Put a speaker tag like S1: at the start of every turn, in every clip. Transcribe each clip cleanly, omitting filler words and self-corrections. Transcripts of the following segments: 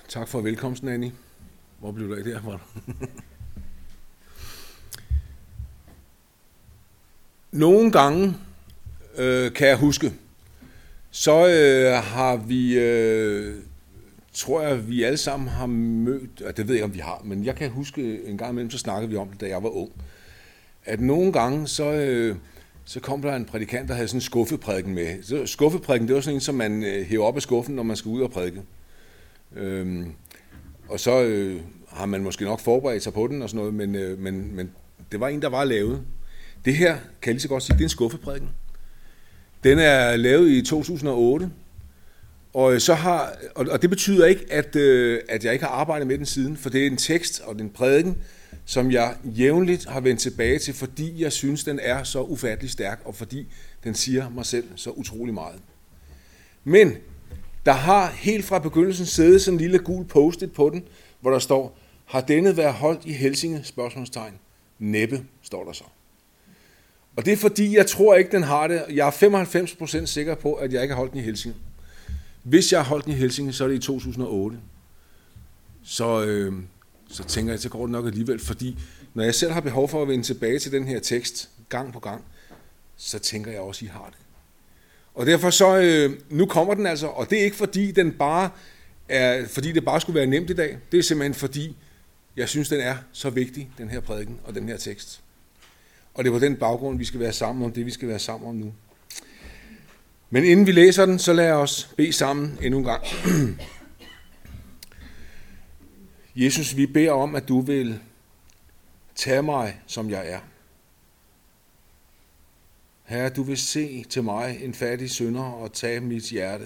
S1: Tak for velkomsten, Annie. Hvor blev du af derfra? Nogle gange, kan jeg huske, så har vi, tror jeg, vi alle sammen har mødt, og det ved jeg ikke, om vi har, men jeg kan huske en gang imellem, så snakkede vi om det, da jeg var ung, at nogle gange, så kom der en prædikant, der havde sådan en skuffeprædiken med. Så skuffeprædiken, det var sådan en, som man hæver op af skuffen, når man skal ud og prædike. Og så har man måske nok forberedt sig på den og sådan noget, men det var en, der var lavet. Det her, kan jeg lige så godt sige, det er en skuffeprædiken. Den er lavet i 2008, og det betyder ikke, at jeg ikke har arbejdet med den siden, for det er en tekst og en prædiken, som jeg jævnligt har vendt tilbage til, fordi jeg synes, den er så ufattelig stærk, og fordi den siger mig selv så utrolig meget. Men der har helt fra begyndelsen siddet sådan en lille gul post-it på den, hvor der står, har denne været holdt i Helsinge? Spørgsmålstegn. Næppe, står der så. Og det er fordi, jeg tror ikke, den har det. Jeg er 95% sikker på, at jeg ikke har holdt den i Helsinge. Hvis jeg har holdt den i Helsinge, så er det i 2008. Så tænker jeg, så går det nok alligevel, fordi når jeg selv har behov for at vende tilbage til den her tekst, gang på gang, så tænker jeg også, I har det. Og derfor så, nu kommer den altså, og det er ikke fordi, det bare skulle være nemt i dag. Det er simpelthen fordi, jeg synes, den er så vigtig, den her prædiken og den her tekst. Og det er på den baggrund, vi skal være sammen om det, vi skal være sammen om nu. Men inden vi læser den, så lad os bede sammen endnu en gang. Jesus, vi beder om, at du vil tage mig, som jeg er. Herre, du vil se til mig, en fattig synder, og tage mit hjerte.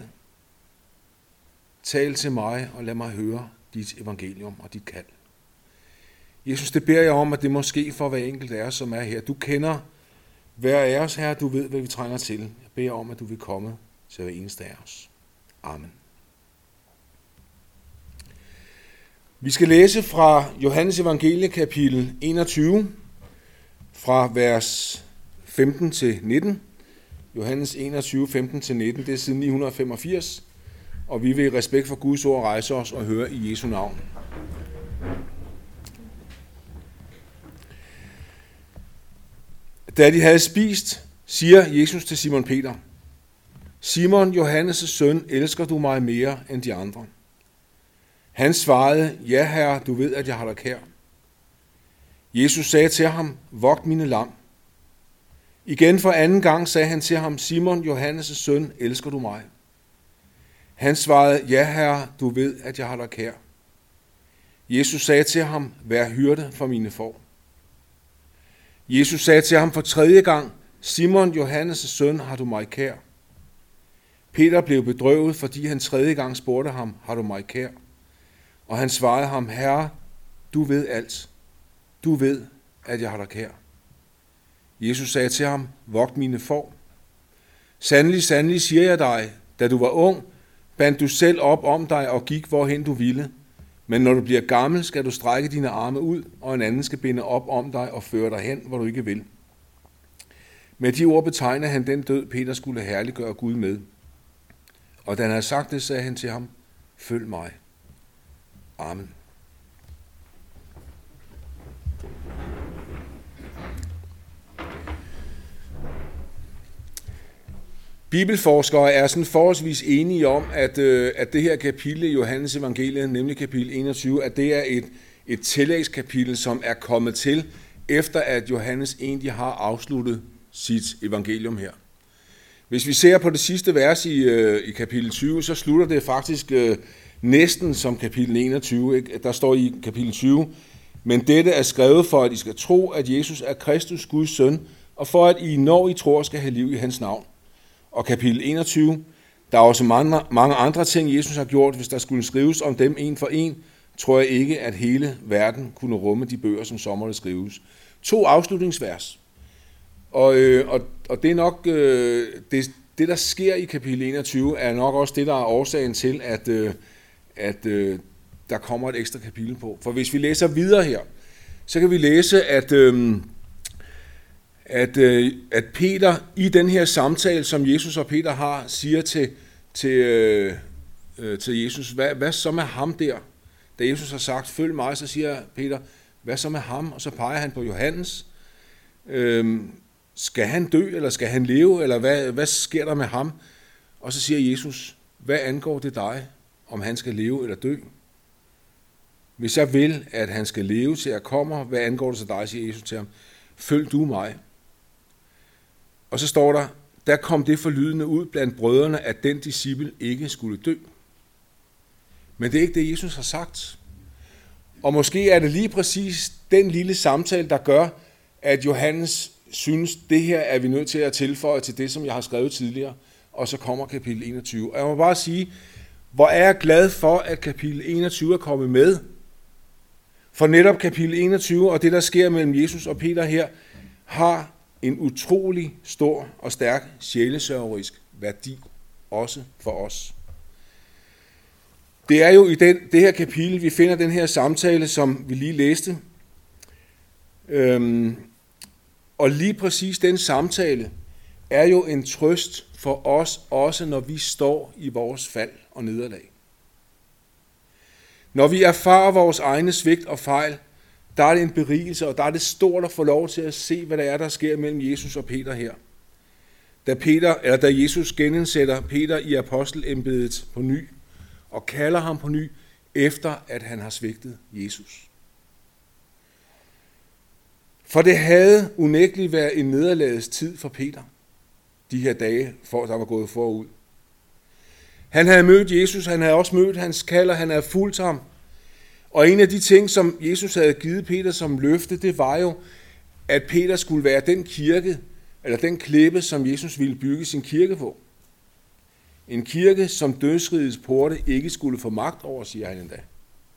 S1: Tal til mig, og lad mig høre dit evangelium og dit kald. Jesus, det beder jeg om, at det må ske for hver enkelt af os, som er her. Du kender hver af os, Herre, du ved, hvad vi trænger til. Jeg beder om, at du vil komme til hver eneste af os. Amen. Vi skal læse fra Johannes evangelie, kapitel 21, fra vers 15 til 19. Johannes 21, 15 til 19, det er siden 985, og vi vil i respekt for Guds ord rejse os og høre i Jesu navn. Da de havde spist, siger Jesus til Simon Peter, Simon, Johannes' søn, elsker du mig mere end de andre? Han svarede, ja herre, du ved, at jeg har dig kær. Jesus sagde til ham, vogt mine lam. Igen for anden gang sagde han til ham, Simon, Johannes' søn, elsker du mig? Han svarede, ja herre, du ved, at jeg har dig kær. Jesus sagde til ham, vær hyrde for mine får. Jesus sagde til ham for tredje gang, Simon, Johannes' søn, har du mig kær? Peter blev bedrøvet, fordi han tredje gang spurgte ham, har du mig kær? Og han svarede ham, herre, du ved alt. Du ved, at jeg har dig kær. Jesus sagde til ham, vogt mine får. Sandelig, sandelig siger jeg dig, da du var ung, bandt du selv op om dig og gik, hvorhen du ville. Men når du bliver gammel, skal du strække dine arme ud, og en anden skal binde op om dig og føre dig hen, hvor du ikke vil. Med de ord betegner han den død, Peter skulle herliggøre Gud med. Og da han havde sagt det, sagde han til ham, følg mig. Amen. Bibelforskere er sådan forholdsvis enige om, at det her kapitel i Johannes evangeliet, nemlig kapitel 21, at det er et tillægskapitel, som er kommet til, efter at Johannes egentlig har afsluttet sit evangelium her. Hvis vi ser på det sidste vers i kapitel 20, så slutter det faktisk næsten som kapitel 21. Ikke? Der står i kapitel 20, men dette er skrevet for, at I skal tro, at Jesus er Kristus, Guds søn, og for at I, når I tror, skal have liv i hans navn. Og kapitel 21, der er også mange andre ting, Jesus har gjort. Hvis der skulle skrives om dem en for en, tror jeg ikke, at hele verden kunne rumme de bøger, som så måtte skrives. 2 afslutningsvers. Og det er nok, det der sker i kapitel 21, er nok også det, der er årsagen til, at der kommer et ekstra kapitel på. For hvis vi læser videre her, så kan vi læse, at Peter i den her samtale, som Jesus og Peter har, siger til Jesus, hvad så med ham der? da Jesus har sagt, følg mig, så siger Peter, hvad så med ham? Og så peger han på Johannes. Skal han dø, eller skal han leve, eller hvad sker der med ham? Og så siger Jesus, hvad angår det dig, om han skal leve eller dø? Hvis jeg vil, at han skal leve til jeg kommer, hvad angår det til dig, siger Jesus til ham, følg du mig. Og så står der kom det forlydende ud blandt brødrene, at den disciple ikke skulle dø. Men det er ikke det, Jesus har sagt. Og måske er det lige præcis den lille samtale, der gør, at Johannes synes, det her er vi nødt til at tilføje til det, som jeg har skrevet tidligere. Og så kommer kapitel 21. Og jeg må bare sige, hvor er jeg glad for, at kapitel 21 er kommet med. For netop kapitel 21 og det, der sker mellem Jesus og Peter her, har en utrolig stor og stærk sjælesørgerisk værdi, også for os. Det er jo i det her kapitel, vi finder den her samtale, som vi lige læste. Og lige præcis den samtale er jo en trøst for os, også når vi står i vores fald og nederlag. Når vi erfarer vores egne svigt og fejl, der er det en berigelse, og der er det stort at få lov til at se, hvad der er, der sker mellem Jesus og Peter her. Da Jesus genindsætter Peter i apostelembedet på ny, og kalder ham på ny, efter at han har svigtet Jesus. For det havde unægteligt været en nederlagets tid for Peter, de her dage, der var gået forud. Han havde mødt Jesus, han havde også mødt hans kalder, han havde fulgt ham. Og en af de ting, som Jesus havde givet Peter som løfte, det var jo, at Peter skulle være den kirke, eller den klippe, som Jesus ville bygge sin kirke på. En kirke, som dødsrigets porte ikke skulle få magt over, siger han endda.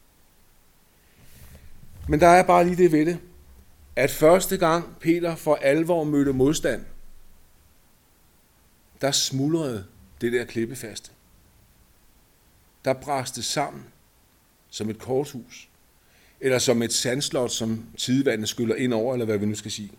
S1: Men der er bare lige det ved det, at første gang Peter for alvor mødte modstand, der smuldrede det der klippefaste. Der braste sammen som et korthus, eller som et sandslot, som tidevandet skyller ind over, eller hvad vi nu skal sige.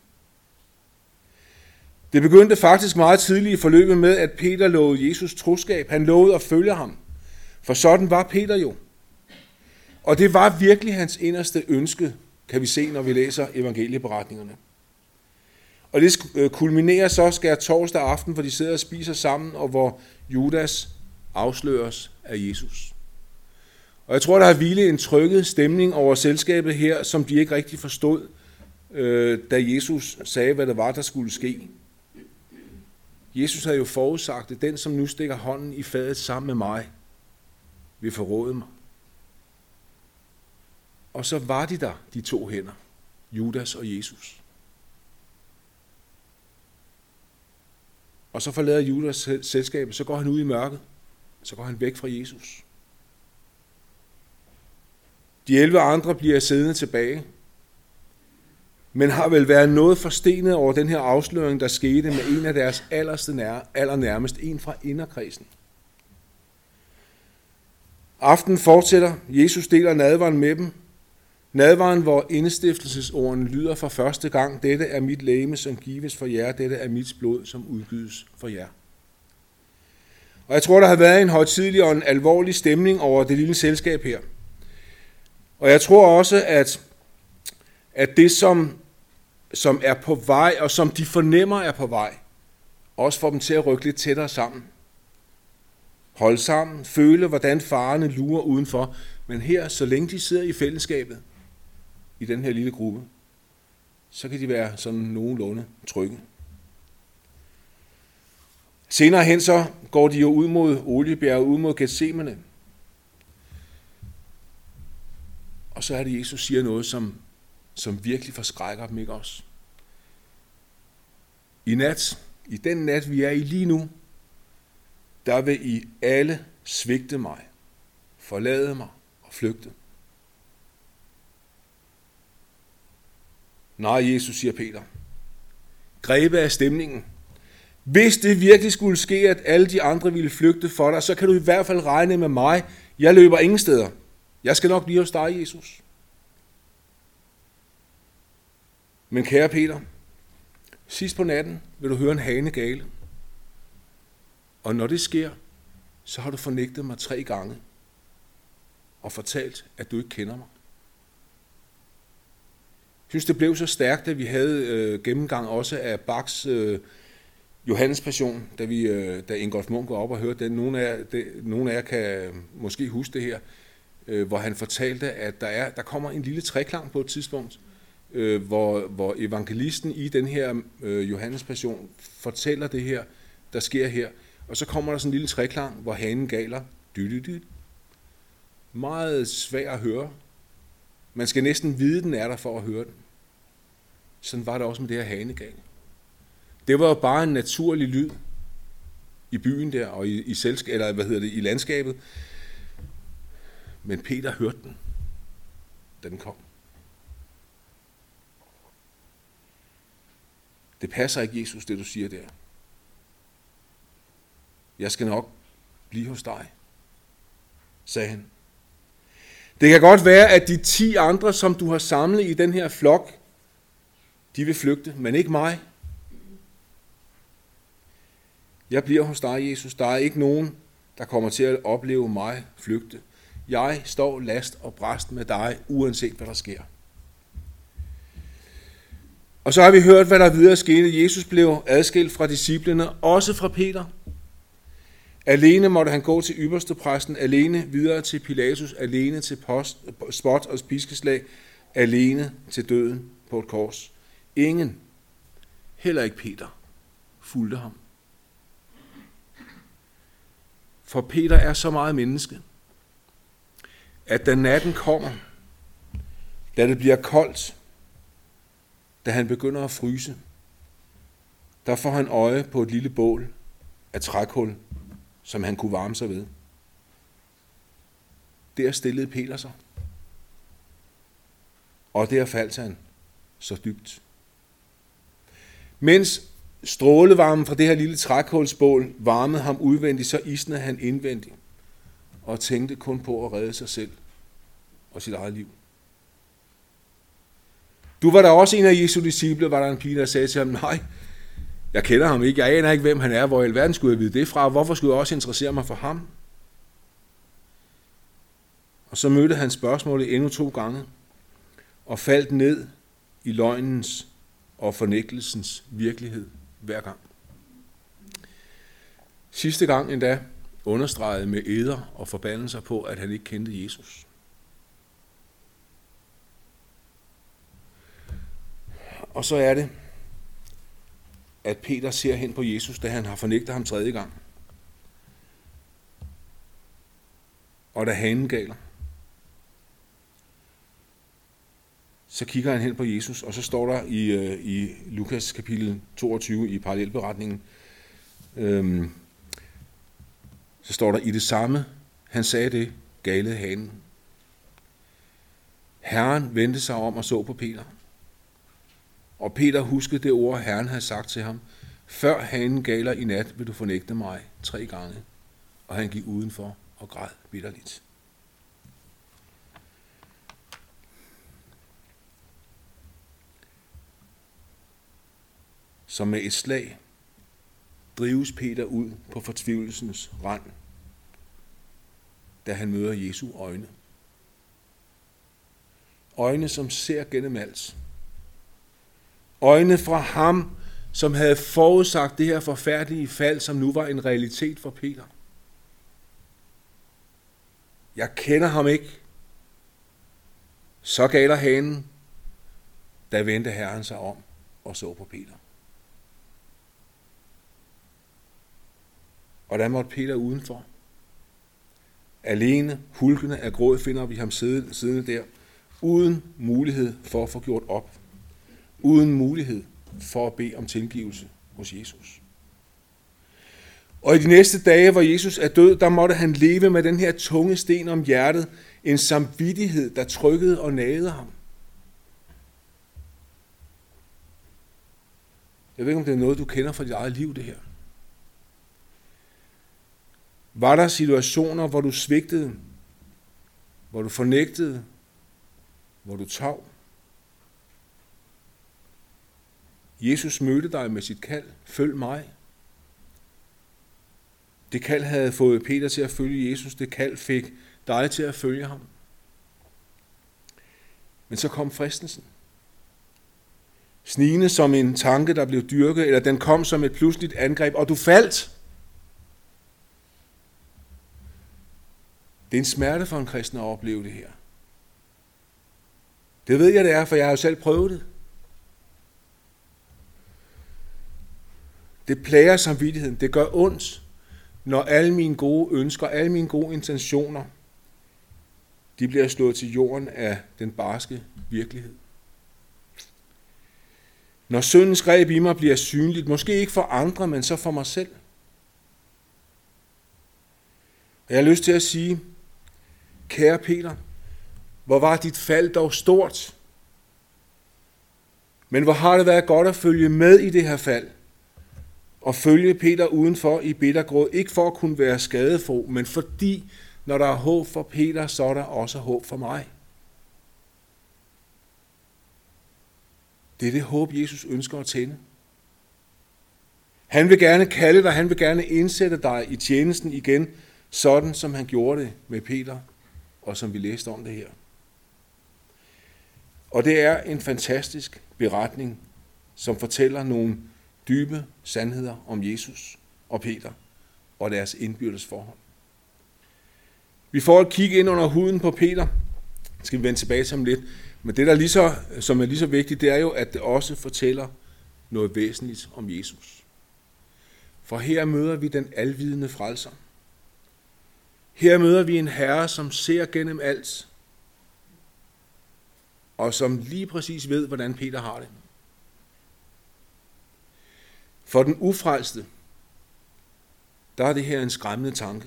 S1: Det begyndte faktisk meget tidligt i forløbet med, at Peter lovede Jesus troskab. Han lovede at følge ham, for sådan var Peter jo. Og det var virkelig hans inderste ønske, kan vi se, når vi læser evangelieberetningerne. Og det kulminerer så skærtorsdag aften, hvor de sidder og spiser sammen, og hvor Judas afsløres af Jesus. Og jeg tror, der har hvilet en trykket stemning over selskabet her, som de ikke rigtig forstod, da Jesus sagde, hvad det var, der skulle ske. Jesus havde jo forudsagt, at den, som nu stikker hånden i fadet sammen med mig, vil forråde mig. Og så var de der, de to hænder, Judas og Jesus. Og så forlader Judas selskabet, så går han ud i mørket, så går han væk fra Jesus. De 11 andre bliver siddende tilbage, men har vel været noget forstenet over den her afsløring, der skete med en af deres allernærmest, en fra inderkredsen. Aftenen fortsætter, Jesus deler nadveren med dem. Nadveren, hvor indestiftelsesordene lyder for første gang, dette er mit legeme, som gives for jer, dette er mit blod, som udgydes for jer. Og jeg tror, der har været en højtidelig og en alvorlig stemning over det lille selskab her. Og jeg tror også, at det, som er på vej, og som de fornemmer er på vej, også får dem til at rykke lidt tættere sammen. Holde sammen, føle, hvordan farerne lurer udenfor. Men her, så længe de sidder i fællesskabet, i den her lille gruppe, så kan de være sådan nogenlunde trygge. Senere hen så går de jo ud mod Oliebjerget, ud mod Getsemane. Og så er det, Jesus siger noget, som virkelig forskrækker dem, ikke også? I den nat, vi er i lige nu, der vil I alle svigte mig, forlade mig og flygte. Nej, Jesus, siger Peter, grebet af stemningen. Hvis det virkelig skulle ske, at alle de andre ville flygte for dig, så kan du i hvert fald regne med mig. Jeg løber ingen steder. Jeg skal nok blive hos dig, Jesus. Men kære Peter, sidst på natten vil du høre en hane gale. Og når det sker, så har du fornægtet mig 3 gange. og fortalt, at du ikke kender mig. Jeg synes, det blev så stærkt, at vi havde gennemgang også af Bachs Johannes Passion, da Ingolf Munch går op og hørte den. Nogle af jer kan måske huske det her, hvor han fortalte, at der kommer en lille treklang på et tidspunkt, hvor evangelisten i den her Johannes Passion fortæller det her, der sker her. Og så kommer der sådan en lille treklang, hvor hanen galer. Meget svær at høre. Man skal næsten vide, den er der for at høre den. Sådan var det også med det her hanegal. Det var jo bare en naturlig lyd i byen der, og i landskabet. Men Peter hørte den, da den kom. Det passer ikke, Jesus, det du siger der. Jeg skal nok blive hos dig, sagde han. Det kan godt være, at de 10 andre, som du har samlet i den her flok, de vil flygte, men ikke mig. Jeg bliver hos dig, Jesus. Der er ikke nogen, der kommer til at opleve mig flygte. Jeg står last og brast med dig, uanset hvad der sker. Og så har vi hørt, hvad der videre skete. Jesus blev adskilt fra disciplene, også fra Peter. Alene måtte han gå til ypperstepræsten, alene videre til Pilatus, alene til spot og piskeslag, alene til døden på et kors. Ingen, heller ikke Peter, fulgte ham. For Peter er så meget menneske, at da natten kommer, da det bliver koldt, da han begynder at fryse, der får han øje på et lille bål af trækul, som han kunne varme sig ved. Der stillede Peter sig, og der faldt han så dybt. Mens strålevarmen fra det her lille trækulsbål varmede ham udvendigt, så isnede han indvendigt og tænkte kun på at redde sig selv og sit eget liv. Du var der også en af Jesu disciple, var der en pige, der sagde til ham, nej, jeg kender ham ikke, jeg aner ikke, hvem han er, hvor i alverden skulle jeg vide det fra, hvorfor skulle jeg også interessere mig for ham? Og så mødte han spørgsmålet endnu 2 gange, og faldt ned i løgnens og fornægtelsens virkelighed hver gang. Sidste gang endda understregede med eder og forbandelser på, at han ikke kendte Jesus. Og så er det, at Peter ser hen på Jesus, da han har fornægtet ham 3. gang. Og da hanen galer, så kigger han hen på Jesus, og så står der i Lukas kapitel 22 i parallelberetningen, så står der, i det samme, han sagde det, galede hanen. Herren vendte sig om og så på Peter. Og Peter huskede det ord, Herren havde sagt til ham, før hanen galer i nat, vil du fornægte mig 3 gange. Og han gik udenfor og græd bitterligt. Så med et slag drives Peter ud på fortvivlelsens rand, da han møder Jesu øjne. Øjne, som ser gennem alt. Øjne fra ham, som havde forudsagt det her forfærdelige fald, som nu var en realitet for Peter. Jeg kender ham ikke. Så galer hanen, da vendte Herren sig om og så på Peter. Og der måtte Peter udenfor. Alene, hulkende af gråd, finder vi ham siddende der, uden mulighed for at få gjort op. Uden mulighed for at bede om tilgivelse hos Jesus. Og i de næste dage, hvor Jesus er død, der måtte han leve med den her tunge sten om hjertet, en samvittighed, der trykkede og nagede ham. Jeg ved ikke, om det er noget, du kender fra dit eget liv, det her. Var der situationer, hvor du svigtede, hvor du fornægtede, hvor du tav? Jesus mødte dig med sit kald, følg mig. Det kald havde fået Peter til at følge Jesus, det kald fik dig til at følge ham. Men så kom fristelsen. Snigende som en tanke, der blev dyrket, eller den kom som et pludseligt angreb, og du faldt. Det er en smerte for en kristen at opleve det her. Det ved jeg, det er, for jeg har jo selv prøvet det. Det plager samvittigheden. Det gør ondt, når alle mine gode ønsker, alle mine gode intentioner, de bliver slået til jorden af den barske virkelighed. Når syndens greb i mig bliver synligt, måske ikke for andre, men så for mig selv. Og jeg har lyst til at sige, kære Peter, hvor var dit fald dog stort. Men hvor har det været godt at følge med i det her fald. Og følge Peter udenfor i bittergråd, ikke for at kunne være skadefro, men fordi, når der er håb for Peter, så er der også håb for mig. Det er det håb, Jesus ønsker at tænde. Han vil gerne kalde dig, han vil gerne indsætte dig i tjenesten igen, sådan som han gjorde det med Peter, og som vi læste om det her. Og det er en fantastisk beretning, som fortæller nogle dybe sandheder om Jesus og Peter og deres indbyrdes forhold. Vi får et kig ind under huden på Peter. Det skal vi vende tilbage til om lidt. Men det, som er lige så vigtigt, det er jo, at det også fortæller noget væsentligt om Jesus. For her møder vi den alvidende frelser. Her møder vi en herre, som ser gennem alt, og som lige præcis ved, hvordan Peter har det. For den ufrelste, der er det her en skræmmende tanke.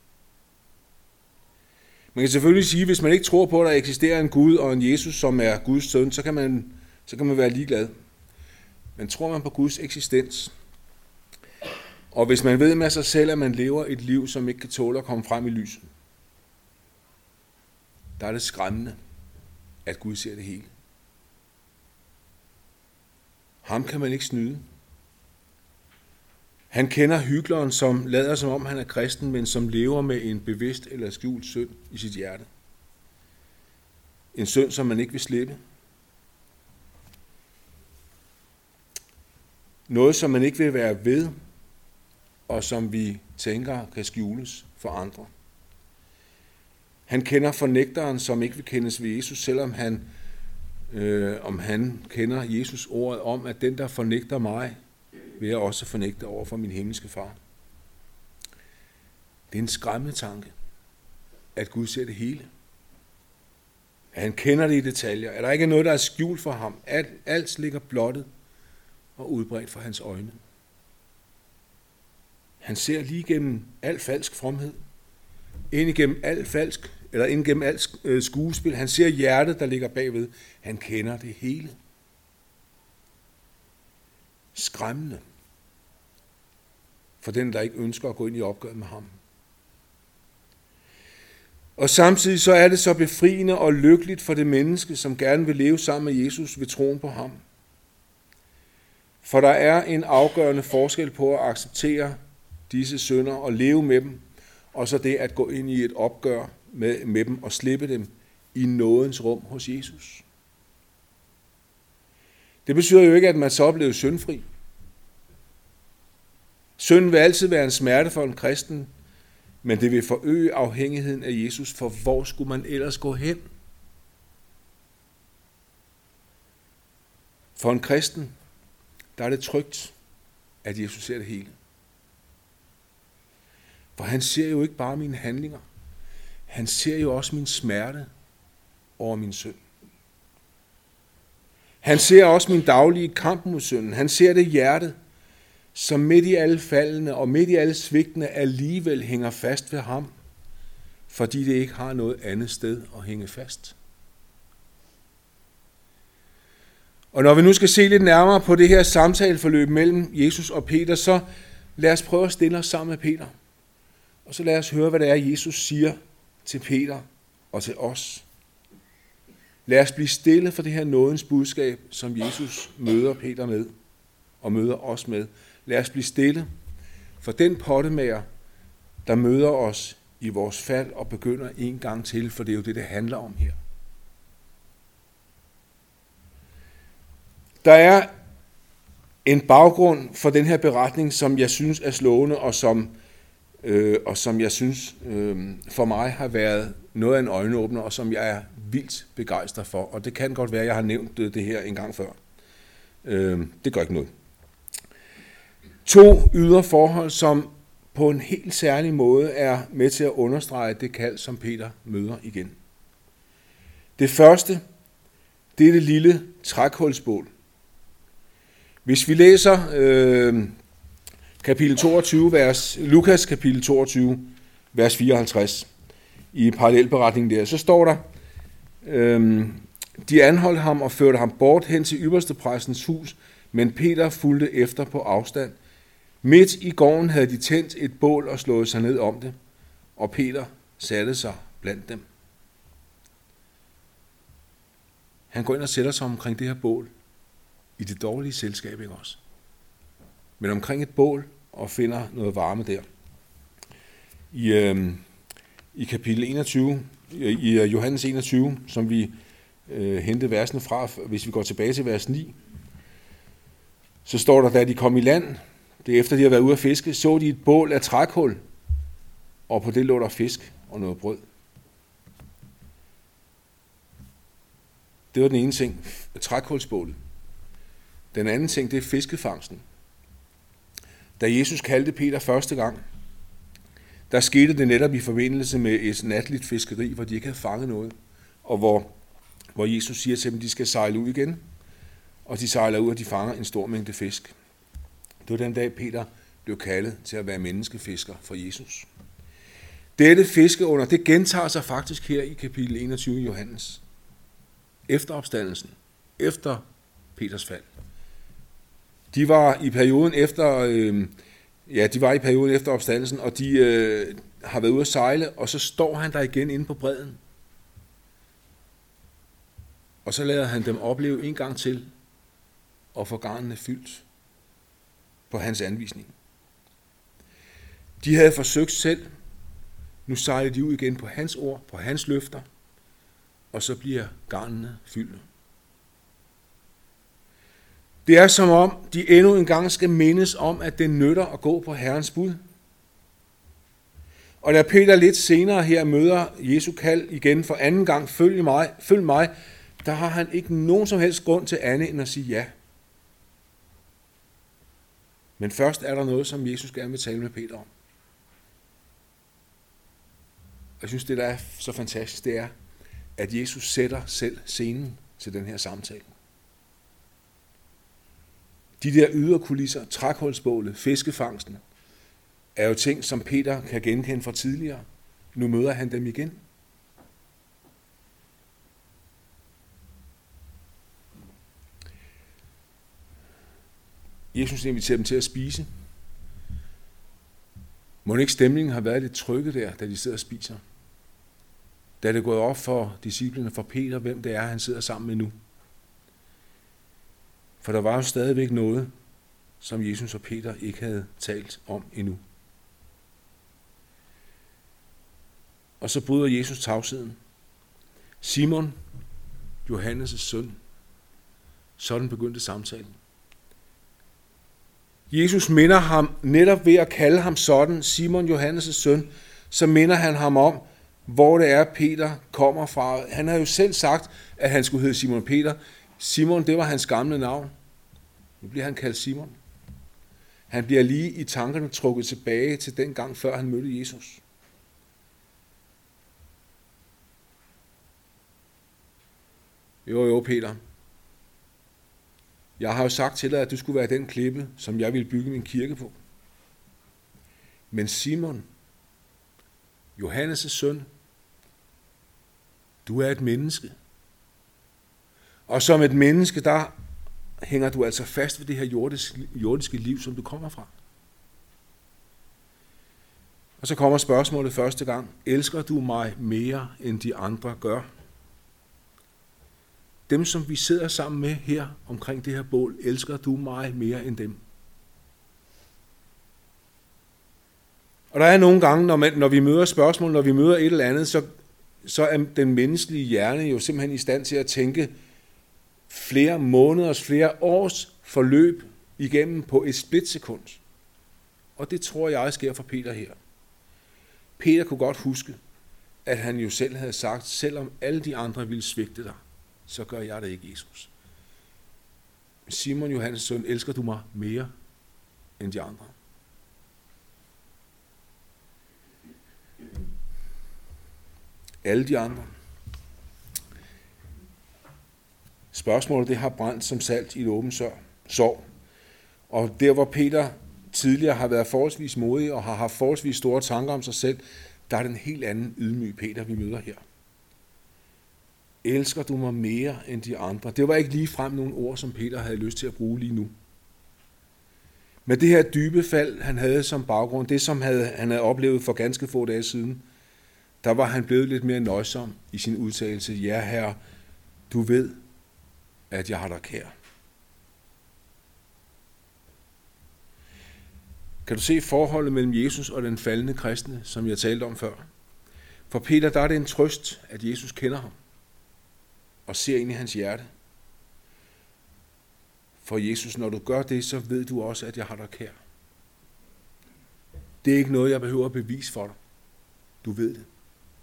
S1: Man kan selvfølgelig sige, at hvis man ikke tror på, at der eksisterer en Gud og en Jesus, som er Guds søn, så kan man være ligeglad. Men tror man på Guds eksistens, og hvis man ved med sig selv, at man lever et liv, som ikke kan tåle at komme frem i lyset, der er det skræmmende, at Gud ser det hele. Ham kan man ikke snyde. Han kender hykleren, som lader som om han er kristen, men som lever med en bevidst eller skjult synd i sit hjerte. En synd, som man ikke vil slippe. Noget, som man ikke vil være ved, og som vi tænker kan skjules for andre. Han kender fornægteren, som ikke vil kendes ved Jesus, selvom han kender Jesus ordet om, at den, der fornægter mig, vil jeg også fornægte over for min himmelske far. Det er en skræmmende tanke, at Gud ser det hele. At han kender det i detaljer. At der ikke er noget, der er skjult for ham. At alt ligger blottet og udbredt for hans øjne. Han ser lige gennem al falsk fromhed. Ind gennem alt skuespil. Han ser hjertet, der ligger bagved. Han kender det hele. Skræmmende for den, der ikke ønsker at gå ind i opgøret med ham. Og samtidig så er det så befriende og lykkeligt for det menneske, som gerne vil leve sammen med Jesus ved troen på ham. For der er en afgørende forskel på at acceptere disse synder og leve med dem, og så det at gå ind i et opgør med dem og slippe dem i nådens rum hos Jesus. Det betyder jo ikke, at man så oplever syndfri. Synden vil altid være en smerte for en kristen, men det vil forøge afhængigheden af Jesus, for hvor skulle man ellers gå hen? For en kristen, der er det trygt, at Jesus ser det hele. For han ser jo ikke bare mine handlinger. Han ser jo også min smerte over min synd. Han ser også min daglige kamp mod synden. Han ser det hjerte, som midt i alle faldene og midt i alle svigtene alligevel hænger fast ved ham, fordi det ikke har noget andet sted at hænge fast. Og når vi nu skal se lidt nærmere på det her samtaleforløb mellem Jesus og Peter, så lad os prøve at stille os sammen med Peter. Og så lad os høre, hvad det er, Jesus siger til Peter og til os. Lad os blive stille for det her nådens budskab, som Jesus møder Peter med og møder os med. Lad os blive stille for den pottemager, der møder os i vores fald og begynder en gang til, for det er jo det handler om her. Der er en baggrund for den her beretning, som jeg synes er slående, og som jeg synes for mig har været noget af en øjenåbner, og som jeg er vildt begejstret for. Og det kan godt være, at jeg har nævnt det her en gang før. Det gør ikke noget. 2 ydre forhold, som på en helt særlig måde er med til at understrege det kald, som Peter møder igen. Det første, det er det lille trækhulsbål. Hvis vi læser kapitel 22, Lukas kapitel 22, vers 54, i parallelberetningen der, så står der, de anholdt ham og førte ham bort hen til ypperstepræstens hus, men Peter fulgte efter på afstand. Midt i gården havde de tændt et bål og slået sig ned om det, og Peter satte sig blandt dem. Han går ind og sætter sig omkring det her bål, i det dårlige selskab, ikke også? Men omkring et bål og finder noget varme der. I kapitel 21, i Johannes 21, som vi hentede versene fra, hvis vi går tilbage til vers 9, så står der, da de kom i land, det efter de har været ude at fiske, så de et bål af trækul, og på det lå der fisk og noget brød. Det var den ene ting, trækulsbålet. Den anden ting, det er fiskefangsten. Da Jesus kaldte Peter første gang, der skete det netop i forbindelse med et natligt fiskeri, hvor de ikke havde fanget noget, og hvor Jesus siger til dem, at de skal sejle ud igen, og de sejler ud, og de fanger en stor mængde fisk. Det var den dag, Peter blev kaldet til at være menneskefisker for Jesus. Dette fiskeunder, det gentager sig faktisk her i kapitel 21 i Johannes. Efter opstandelsen, efter Peters fald. De var i perioden efter opstandelsen, og de har været ude at sejle, og så står han der igen inde på bredden. Og så lader han dem opleve en gang til, og få garnene fyldt på hans anvisning. De havde forsøgt selv, nu sejler de ud igen på hans ord, på hans løfter, og så bliver garnene fyldt. Det er som om, de endnu en gang skal mindes om, at det nytter at gå på Herrens bud. Og da Peter lidt senere her møder Jesu kald igen for anden gang, følg mig, der har han ikke nogen som helst grund til andet end at sige ja. Men først er der noget, som Jesus gerne vil tale med Peter om. Jeg synes, det der er så fantastisk, det er, at Jesus sætter selv scenen til den her samtale. De der ydre kulisser, trækhulsbålet, fiskefangsten, er jo ting, som Peter kan genkende fra tidligere. Nu møder han dem igen. Jesus inviterer dem til at spise. Må ikke stemningen har været lidt trykket der, da de sidder og spiser? Da det er gået op for disciplene, for Peter, hvem det er, han sidder sammen med nu. For der var jo stadigvæk noget, som Jesus og Peter ikke havde talt om endnu. Og så bryder Jesus tavsheden. Simon, Johannes' søn. Sådan begyndte samtalen. Jesus minder ham netop ved at kalde ham sådan, Simon, Johannes' søn, så minder han ham om, hvor det er, Peter kommer fra. Han har jo selv sagt, at han skulle hedde Simon Peter. Simon, det var hans gamle navn. Nu bliver han kaldt Simon. Han bliver lige i tankerne trukket tilbage til den gang, før han mødte Jesus. Jo, Peter. Jeg har jo sagt til dig, at du skulle være den klippe, som jeg ville bygge min kirke på. Men Simon, Johannes' søn, du er et menneske. Og som et menneske, der hænger du altså fast ved det her jordiske liv, som du kommer fra. Og så kommer spørgsmålet første gang. Elsker du mig mere, end de andre gør? Dem, som vi sidder sammen med her omkring det her bål, elsker du mig mere end dem? Og der er nogle gange, når vi møder spørgsmål, når vi møder et eller andet, så er den menneskelige hjerne jo simpelthen i stand til at tænke flere måneders, flere års forløb igennem på et splitsekund. Og det tror jeg sker for Peter her. Peter kunne godt huske, at han jo selv havde sagt, selvom alle de andre ville svigte dig, så gør jeg det ikke, Jesus. Simon Johannes søn, elsker du mig mere end de andre? Alle de andre. Spørgsmålet, det har brændt som salt i et åbent sår. Og der, hvor Peter tidligere har været forholdsvis modig og har haft forholdsvis store tanker om sig selv, der er den helt anden ydmyg Peter, vi møder her. Elsker du mig mere end de andre? Det var ikke ligefrem nogle ord, som Peter havde lyst til at bruge lige nu. Men det her dybe fald, han havde som baggrund, det som han havde oplevet for ganske få dage siden, der var han blevet lidt mere nøjsom i sin udtalelse. Ja, Herre, du ved, at jeg har dig kær. Kan du se forholdet mellem Jesus og den faldne kristne, som jeg talte om før? For Peter, der er det en trøst, at Jesus kender ham og ser ind i hans hjerte. For Jesus, når du gør det, så ved du også, at jeg har dig kær. Det er ikke noget, jeg behøver at bevise for dig. Du ved det.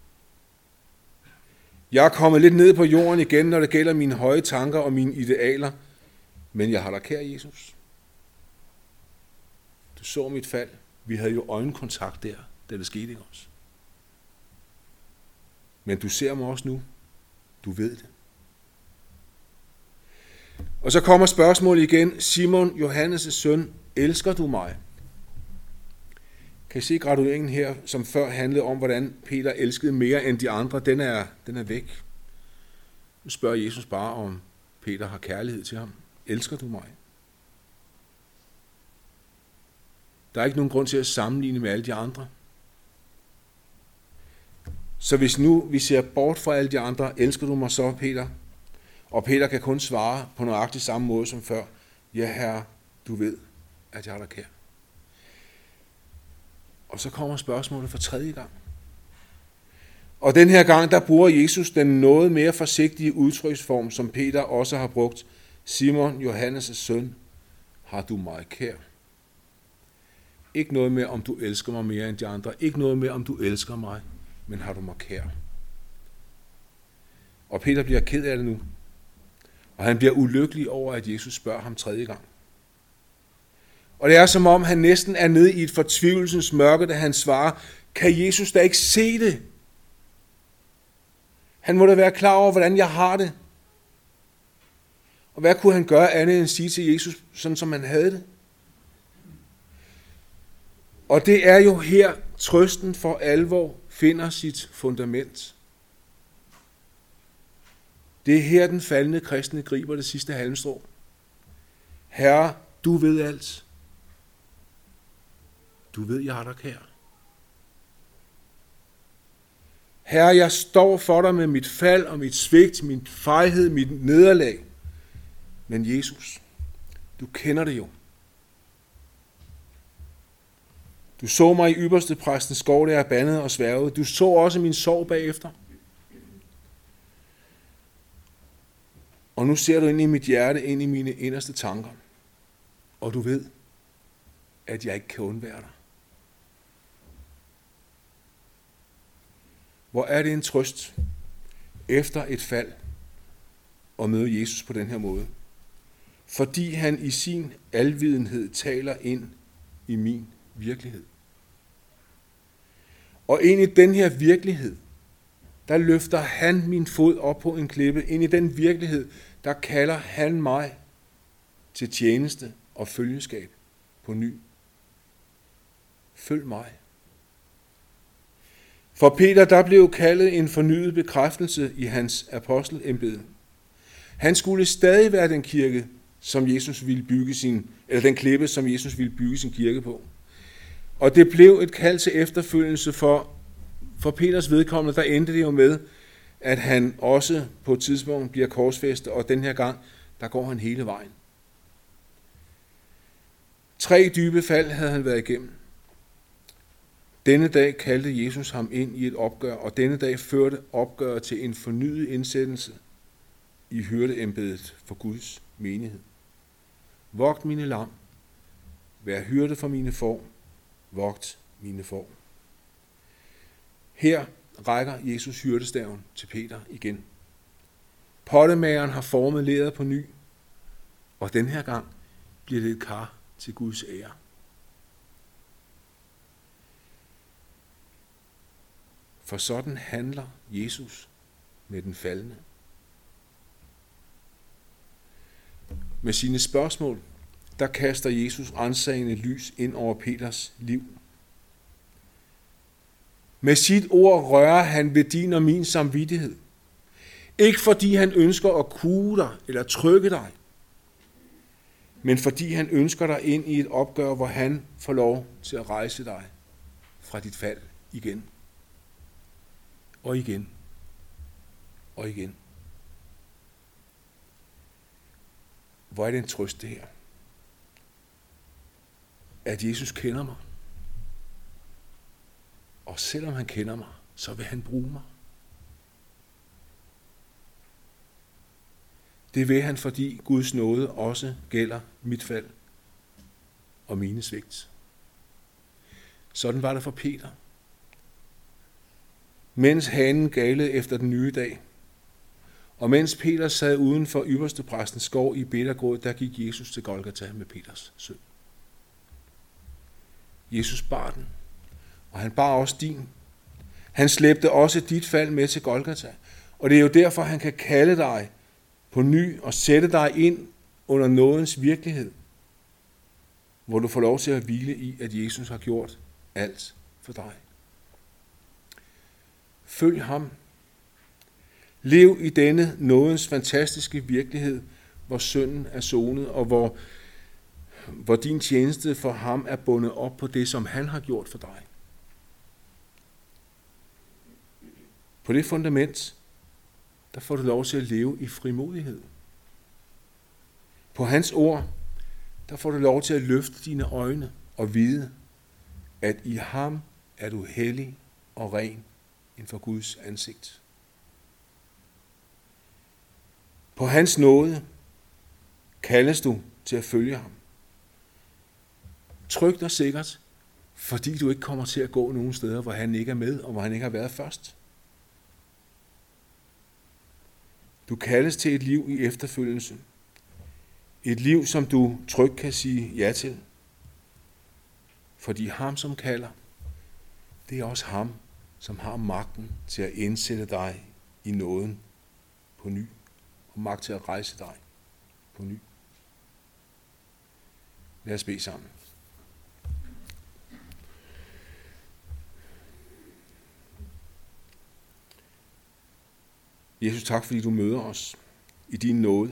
S1: Jeg er kommet lidt ned på jorden igen, når det gælder mine høje tanker og mine idealer, men jeg har dig kær, Jesus. Du så mit fald. Vi havde jo øjenkontakt der, da det skete, ikke også? Men du ser mig også nu. Du ved det. Og så kommer spørgsmålet igen. Simon, Johannes' søn, elsker du mig? Kan I se gradueringen her, som før handlede om, hvordan Peter elskede mere end de andre? Den er væk. Nu spørger Jesus bare, om Peter har kærlighed til ham. Elsker du mig? Der er ikke nogen grund til at sammenligne med alle de andre. Så hvis nu vi ser bort fra alle de andre, elsker du mig så, Peter? Og Peter kan kun svare på nøjagtig samme måde som før. Ja, Herre, du ved, at jeg har dig kær. Og så kommer spørgsmålet for tredje gang. Og den her gang, der bruger Jesus den noget mere forsigtige udtryksform, som Peter også har brugt. Simon, Johannes' søn, har du mig kær? Ikke noget med, om du elsker mig mere end de andre. Ikke noget med, om du elsker mig, men har du mig kær? Og Peter bliver ked af det nu. Og han bliver ulykkelig over, at Jesus spørger ham tredje gang. Og det er som om, han næsten er nede i et fortvivlelsens mørke, da han svarer, kan Jesus da ikke se det? Han må da være klar over, hvordan jeg har det. Og hvad kunne han gøre andet end at sige til Jesus, sådan som han havde det? Og det er jo her, trøsten for alvor finder sit fundament. Det er her, den faldne kristne griber det sidste halmstrå. Herre, du ved alt. Du ved, jeg har dig kær. Herre, jeg står for dig med mit fald og mit svigt, min fejhed, mit nederlag. Men Jesus, du kender det jo. Du så mig i ypperste præstens skov, der jeg bandede og sværgede. Du så også min sorg bagefter. Og nu ser du ind i mit hjerte, ind i mine inderste tanker. Og du ved, at jeg ikke kan undvære dig. Hvor er det en trøst efter et fald at møde Jesus på den her måde. Fordi han i sin alvidenhed taler ind i min virkelighed. Og ind i den her virkelighed, der løfter han min fod op på en klippe. Ind i den virkelighed, der kalder han mig til tjeneste og følgeskab på ny. Følg mig. For Peter, der blev kaldet en fornyet bekræftelse i hans apostelembede. Han skulle stadig være den kirke, som Jesus ville bygge den klippe, som Jesus ville bygge sin kirke på. Og det blev et kald til efterfølgelse for Peters vedkommende, der endte det jo med, at han også på et tidspunkt bliver korsfæstet, og den her gang, der går han hele vejen. 3 dybe fald havde han været igennem. Denne dag kaldte Jesus ham ind i et opgør, og denne dag førte opgøret til en fornyet indsættelse i hyrdeembedet for Guds menighed. Vogt mine lam, vær hyrde for mine får, vogt mine får. Her rækker Jesus hyrdestaven til Peter igen. Pottemageren har formet leret på ny, og den her gang bliver det et kar til Guds ære. For sådan handler Jesus med den faldne. Med sine spørgsmål, der kaster Jesus ransagende lys ind over Peters liv. Med sit ord rører han ved din og min samvittighed. Ikke fordi han ønsker at kue dig eller trykke dig, men fordi han ønsker dig ind i et opgør, hvor han får lov til at rejse dig fra dit fald igen. Og igen. Og igen. Hvor er det en trøst det her? At Jesus kender mig. Og selvom han kender mig, så vil han bruge mig. Det vil han, fordi Guds nåde også gælder mit fald og mine svigt. Sådan var det for Peter. Mens hanen galede efter den nye dag, og mens Peter sad uden for ypperstepræstens skov i Betergråd, der gik Jesus til Golgata med Peters søn. Jesus bar den, og han bar også din. Han slæbte også dit fald med til Golgata, og det er jo derfor, han kan kalde dig på ny og sætte dig ind under nådens virkelighed, hvor du får lov til at hvile i, at Jesus har gjort alt for dig. Følg ham. Lev i denne nådens fantastiske virkelighed, hvor synden er sonet, og hvor din tjeneste for ham er bundet op på det, som han har gjort for dig. På det fundament, der får du lov til at leve i frimodighed. På hans ord, der får du lov til at løfte dine øjne og vide, at i ham er du hellig og ren inden for Guds ansigt. På hans nåde kaldes du til at følge ham. Trygt og sikkert, fordi du ikke kommer til at gå nogen steder, hvor han ikke er med, og hvor han ikke har været først. Du kaldes til et liv i efterfølgelse. Et liv, som du trygt kan sige ja til. Fordi ham, som kalder, det er også ham, som har magten til at indsætte dig i nåden på ny, og magt til at rejse dig på ny. Lad os bede sammen. Jesus, tak fordi du møder os i din nåde.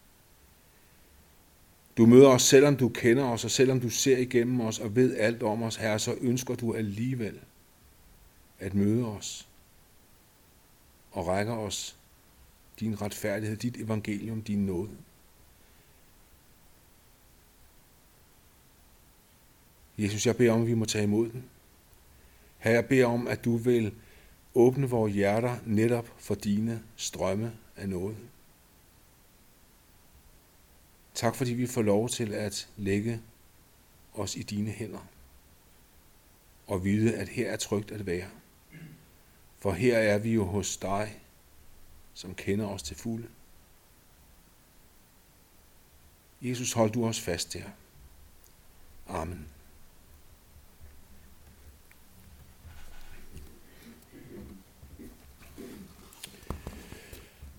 S1: Du møder os, selvom du kender os, og selvom du ser igennem os og ved alt om os, Herre, så ønsker du alligevel at møde os og rækker os din retfærdighed, dit evangelium, din nåde. Jesus, jeg beder om, at vi må tage imod den. Herre, jeg beder om, at du vil åbne vores hjerter netop for dine strømme af nåde. Tak fordi vi får lov til at lægge os i dine hænder og vide, at her er trygt at være. For her er vi jo hos dig, som kender os til fulde. Jesus, hold du os fast her. Amen.